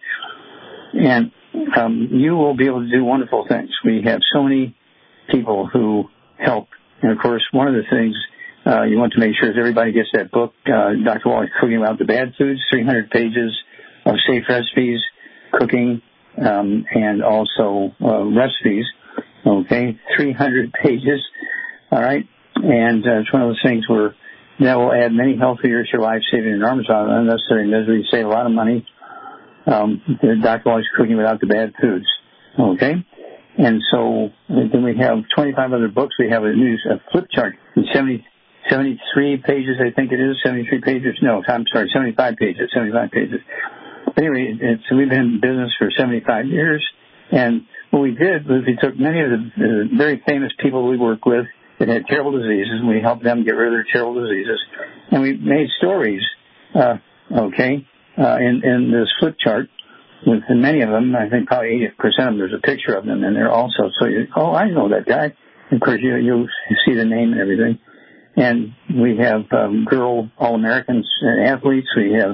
And um, you will be able to do wonderful things. We have so many people who help. And, of course, one of the things uh, you want to make sure is everybody gets that book, uh, Doctor Wallach Cooking Without the Bad Foods, three hundred pages of safe recipes, cooking, um, and also uh, recipes. Okay, three hundred pages. All right. And uh, it's one of those things where that will add many health years to your life, saving enormous amount of unnecessary misery, save a lot of money. Um, Doctor Wallach's Cooking Without the Bad Foods. Okay? And so then we have twenty-five other books. We have a new a flip chart, seventy, seventy-three pages, I think it is, seventy-three pages. No, I'm sorry, seventy-five pages, seventy-five pages. But anyway, it's, we've been in business for seventy-five years. And what we did was we took many of the, the very famous people we work with that had terrible diseases, and we helped them get rid of their terrible diseases. And we made stories, uh, okay, uh, in, in this flip chart with many of them. I think probably eighty percent of them, there's a picture of them in there also. So, you, oh, I know that guy. Of course, you, you'll see the name and everything. And we have um, girl All-Americans and athletes. We have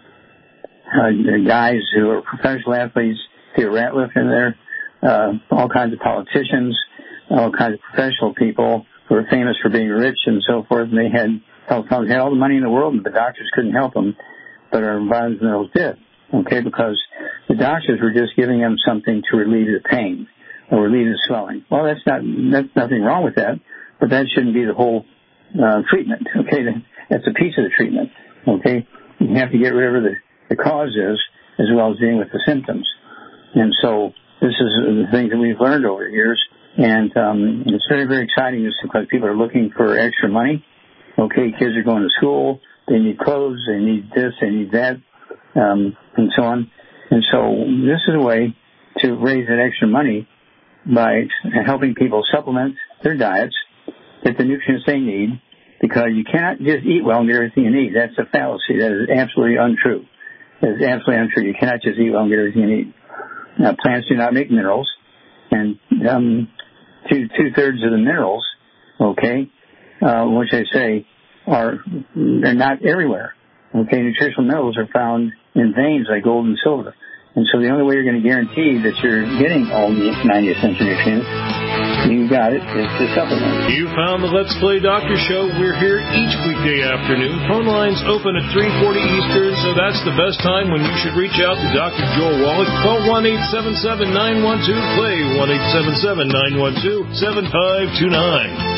uh, guys who are professional athletes, Theo Ratliff in there, uh, all kinds of politicians, all kinds of professional people who are famous for being rich and so forth, and they had health problems, had all the money in the world, and the doctors couldn't help them, but our vitamins and minerals did, okay, because the doctors were just giving them something to relieve the pain or relieve the swelling. Well, that's not, that's nothing wrong with that, but that shouldn't be the whole uh, treatment, okay? That's a piece of the treatment, okay? You have to get rid of the, the cause is, as well as dealing with the symptoms. And so this is the things that we've learned over the years. And um, it's very, very exciting just because people are looking for extra money. Okay, kids are going to school. They need clothes. They need this. They need that, um, and so on. And so this is a way to raise that extra money by helping people supplement their diets, get the nutrients they need, because you cannot just eat well and get everything you need. That's a fallacy. That is absolutely untrue. That is absolutely untrue. You cannot just eat well and get everything you need. Now, plants do not make minerals, and um, two, two-thirds of the minerals, okay, uh, which I say are they're not everywhere. Okay, nutritional minerals are found in veins like gold and silver. And so the only way you're going to guarantee that you're getting all the ninety essential nutrients You got it. It's a supplement. You found the Let's Play Doctor Show. We're here each weekday afternoon. Phone lines open at three forty Eastern, so that's the best time when you should reach out to Doctor Joel Wallach. Call one eight seven seven, nine one two, play, one eight seven seven, nine one two, seven five two nine.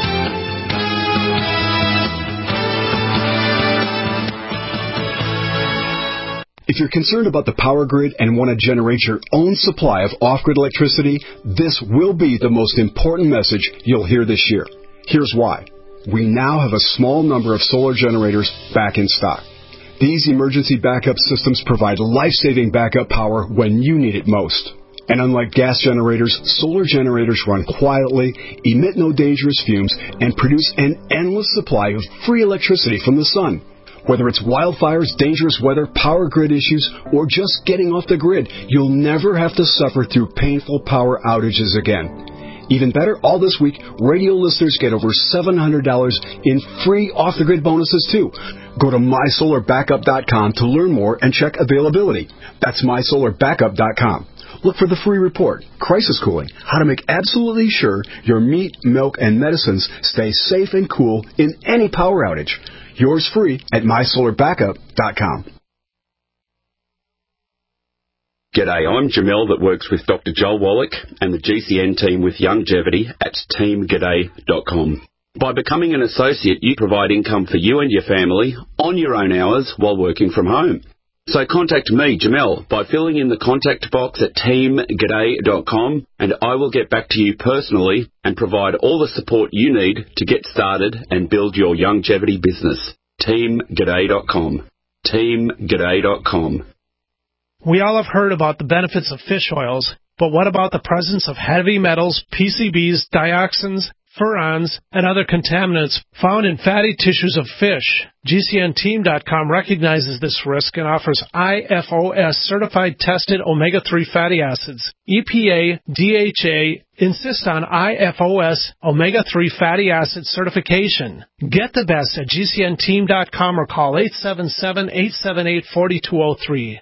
If you're concerned about the power grid and want to generate your own supply of off-grid electricity, this will be the most important message you'll hear this year. Here's why. We now have a small number of solar generators back in stock. These emergency backup systems provide life-saving backup power when you need it most. And unlike gas generators, solar generators run quietly, emit no dangerous fumes, and produce an endless supply of free electricity from the sun. Whether it's wildfires, dangerous weather, power grid issues, or just getting off the grid, you'll never have to suffer through painful power outages again. Even better, all this week, radio listeners get over seven hundred dollars in free off-the-grid bonuses, too. Go to my solar backup dot com to learn more and check availability. That's my solar backup dot com. Look for the free report, Crisis Cooling, how to make absolutely sure your meat, milk, and medicines stay safe and cool in any power outage. Yours free at my solar backup dot com. G'day, I'm Jamel that works with Doctor Joel Wallach and the G C N team with Longevity at team g'day dot com. By becoming an associate, you provide income for you and your family on your own hours while working from home. So contact me, Jamel, by filling in the contact box at team g'day dot com, and I will get back to you personally and provide all the support you need to get started and build your longevity business. team g'day dot com. team g'day dot com. We all have heard about the benefits of fish oils, but what about the presence of heavy metals, P C Bs, dioxins, furans, and other contaminants found in fatty tissues of fish? G C N team dot com recognizes this risk and offers I F O S certified tested omega three fatty acids. E P A, D H A insist on I F O S omega three fatty acid certification. Get the best at G C N team dot com or call eight seven seven, eight seven eight, four two zero three.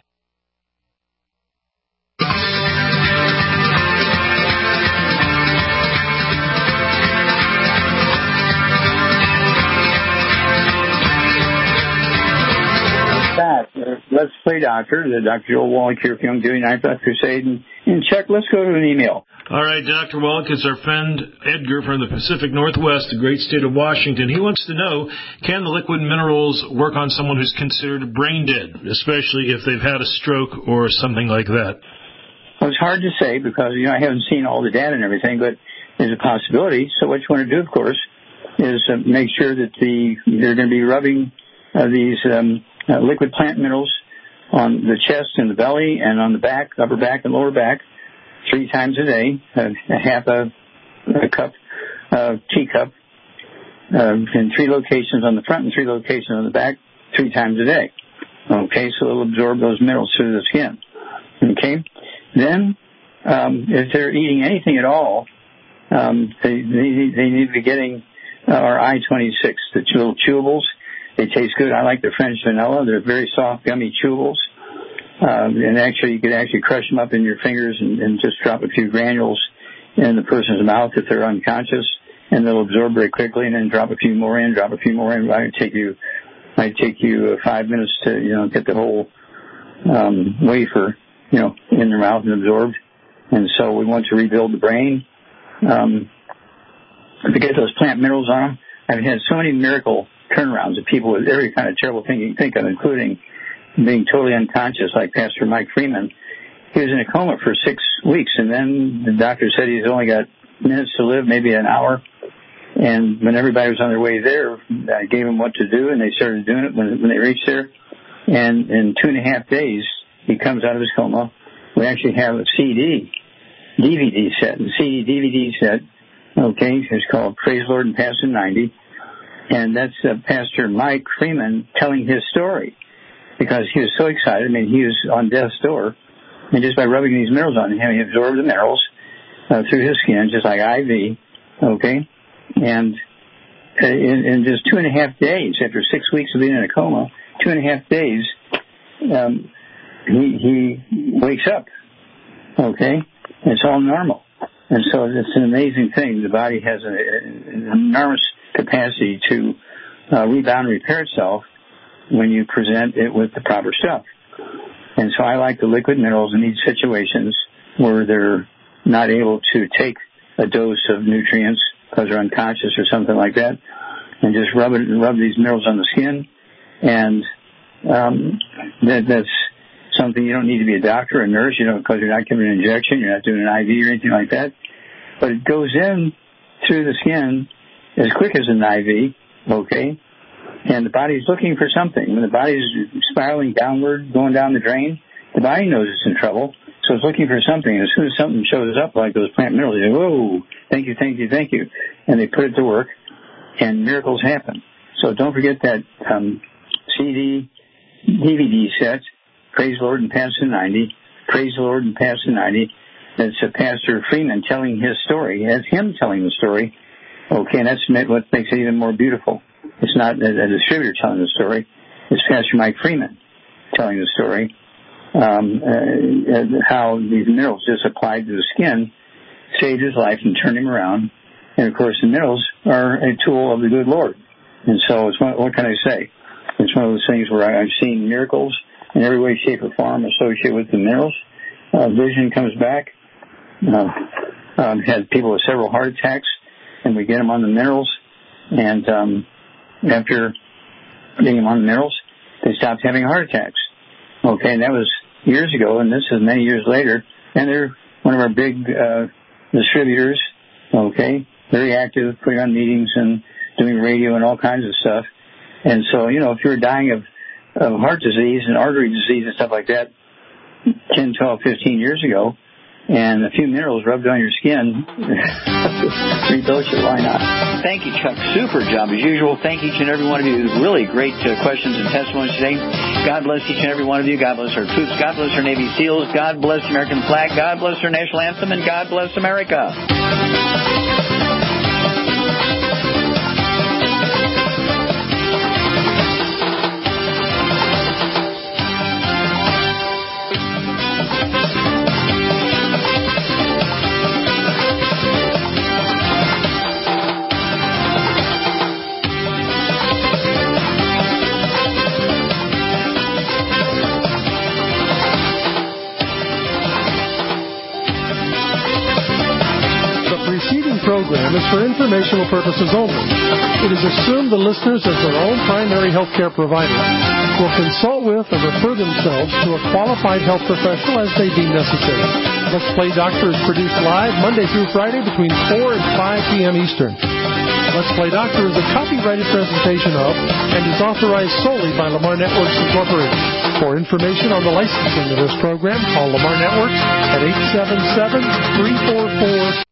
Let's Play Doctor, the Doctor Joel Wallach here from Young Doing Ninth Crusade. And, and Chuck, let's go to an email. All right, Doctor Wallach, it's our friend Edgar from the Pacific Northwest, the great state of Washington. He wants to know, can the liquid minerals work on someone who's considered brain dead, especially if they've had a stroke or something like that? Well, it's hard to say because, you know, I haven't seen all the data and everything, but there's a possibility. So what you want to do, of course, is uh, make sure that the they're going to be rubbing uh, these um, uh, liquid plant minerals on the chest and the belly and on the back, upper back and lower back, three times a day, uh, a half a, a cup, uh, teacup, uh, in three locations on the front and three locations on the back, three times a day. Okay, so it'll absorb those minerals through the skin. Okay, then um, if they're eating anything at all, um, they, they they need to be getting uh, our I twenty-six, the little chewables. They taste good. I like the French vanilla. They're very soft, gummy chewables. Um, and actually, you could actually crush them up in your fingers and, and just drop a few granules in the person's mouth if they're unconscious, and they'll absorb very quickly. And then drop a few more in, drop a few more in. It might take you, might take you uh, five minutes to, you know, get the whole um, wafer, you know, in their mouth and absorbed. And so we want to rebuild the brain. Um, to get those plant minerals on them. I've had so many miracle turnarounds of people with every kind of terrible thing you can think of, including being totally unconscious, like Pastor Mike Freeman. He was in a coma for six weeks, and then the doctor said he's only got minutes to live, maybe an hour. And when everybody was on their way there, I gave them what to do, and they started doing it when, when they reached there. And in two and a half days, he comes out of his coma. We actually have a C D, D V D set, a C D, D V D set. Okay, it's called Praise Lord and Past in ninety. And that's uh, Pastor Mike Freeman telling his story because he was so excited. I mean, he was on death's door. And just by rubbing these minerals on him, he absorbed the minerals uh, through his skin, just like I V. Okay? And uh, in, in just two and a half days, after six weeks of being in a coma, two and a half days, um, he, he wakes up. Okay? And it's all normal. And so it's an amazing thing. The body has a, an enormous capacity to uh, rebound and repair itself when you present it with the proper stuff. And so I like the liquid minerals in these situations where they're not able to take a dose of nutrients because they're unconscious or something like that, and just rub it, rub these minerals on the skin. And um, that, that's something you don't need to be a doctor or a nurse, you know, because you're not giving an injection, you're not doing an I V or anything like that. But it goes in through the skin as quick as an I V, okay? And the body's looking for something. When the body's spiraling downward, going down the drain, the body knows it's in trouble, so it's looking for something. And as soon as something shows up, like those plant minerals, they go, whoa, thank you, thank you, thank you. And they put it to work, and miracles happen. So don't forget that um, C D, D V D set, Praise the Lord and Pass the ninety, Praise the Lord and Pass the ninety. That's uh, Pastor Freeman telling his story. That's him telling the story. Okay, and that's what makes it even more beautiful. It's not a, a distributor telling the story. It's Pastor Mike Freeman telling the story. Um, uh, how these minerals just applied to the skin saved his life and turned him around. And of course, the minerals are a tool of the good Lord. And so, it's one, what can I say? It's one of those things where I, I've seen miracles in every way, shape, or form associated with the minerals. Uh, vision comes back. Uh, um, had people with several heart attacks, and we get them on the minerals. And um, after getting them on the minerals, they stopped having heart attacks. Okay, and that was years ago, and this is many years later. And they're one of our big uh, distributors. Okay, very active, putting on meetings and doing radio and all kinds of stuff. And so, you know, if you're dying of, of heart disease and artery disease and stuff like that ten, twelve, fifteen years ago, and a few minerals rubbed on your skin, rebuild you, why not? Thank you, Chuck. Super job as usual. Thank each and every one of you. Really great uh, questions and testimonies today. God bless each and every one of you. God bless our troops. God bless our Navy SEALs. God bless the American flag. God bless our national anthem. And God bless America. Program is for informational purposes only. It is assumed the listeners, as their own primary health care provider, will consult with and refer themselves to a qualified health professional as they deem necessary. Let's Play Doctor is produced live Monday through Friday between four and five p.m. Eastern. Let's Play Doctor is a copyrighted presentation of and is authorized solely by Lamar Networks Incorporated. For information on the licensing of this program, call Lamar Networks at eight seven seven, three four four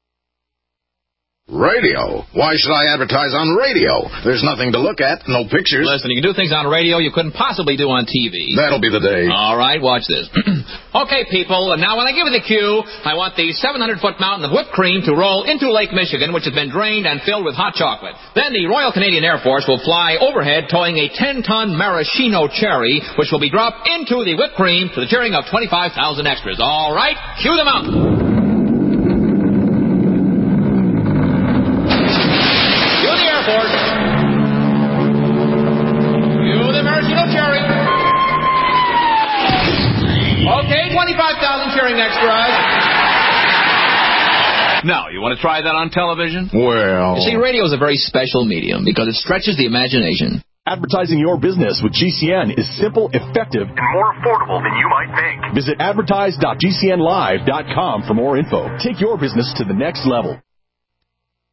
Radio? Why should I advertise on radio? There's nothing to look at, no pictures. Listen, you can do things on radio you couldn't possibly do on T V. That'll be the day. All right, watch this. Okay, people, now when I give you the cue, I want the seven hundred foot mountain of whipped cream to roll into Lake Michigan, which has been drained and filled with hot chocolate. Then the Royal Canadian Air Force will fly overhead towing a ten ton maraschino cherry, which will be dropped into the whipped cream to the cheering of twenty-five thousand extras. All right, cue the mountain. Okay, twenty-five thousand cheering extras. Now, you want to try that on television? Well... You see, radio is a very special medium because it stretches the imagination. Advertising your business with G C N is simple, effective, and more affordable than you might think. Visit advertise dot g c n live dot com for more info. Take your business to the next level.